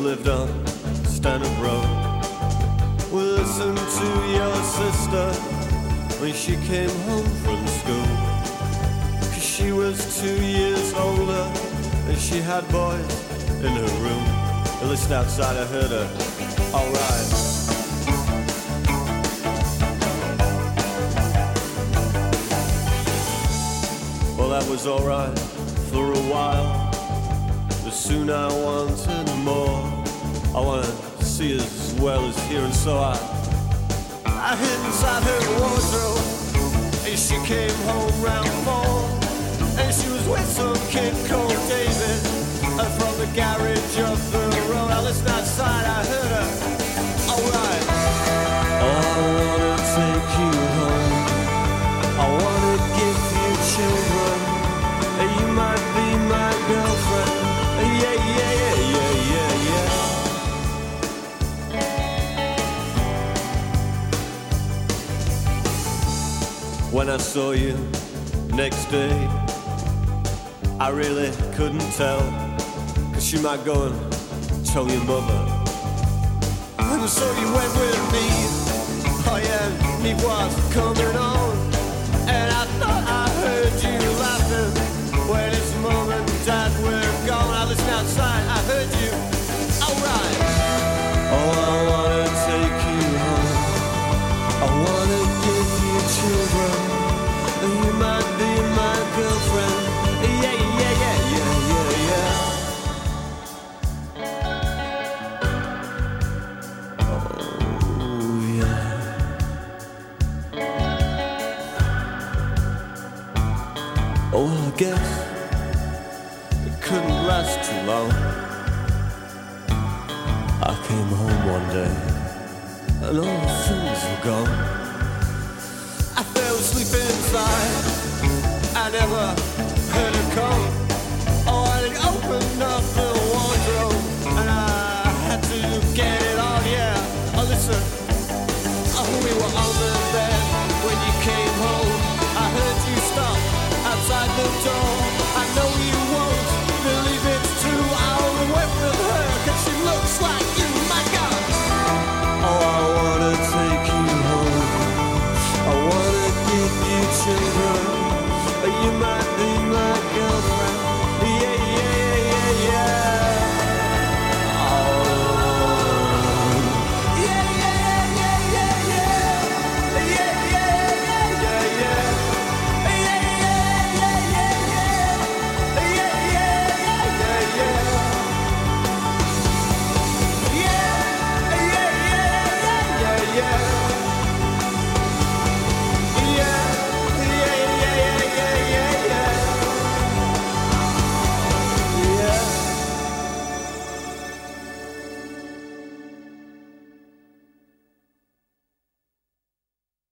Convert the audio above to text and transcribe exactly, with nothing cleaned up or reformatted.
lived on Stanhope Road. We listened to your sister when she came home from school, 'cause she was two years older and she had boys in her room. I listened outside, I heard her, alright. Well, that was alright for a while, but soon I wanted more. I wanted to see as well as hear, and so I I hid inside her wardrobe, and she came home round four, and she was with some kid called David, and from the garage up the road. I listened outside, I heard her, alright. Oh, I wanna take you home, I wanna give you children, and you might be my girlfriend. Yeah, yeah, yeah, yeah, yeah, yeah. When I saw you next day, I really couldn't tell, 'cause she might go and tell your mother. And so you went with me, oh yeah, me was coming on, and I thought I heard you laughing when it's mom and dad were gone. I listened outside, I heard you, alright. Oh, I wanna take you home, I wanna give you children, and you might be my girlfriend. Yeah, yeah, yeah, yeah, yeah, yeah. Oh, yeah. Oh, well, I guess it couldn't last too long. I came home one day, and all the things were gone. I fell asleep inside, I never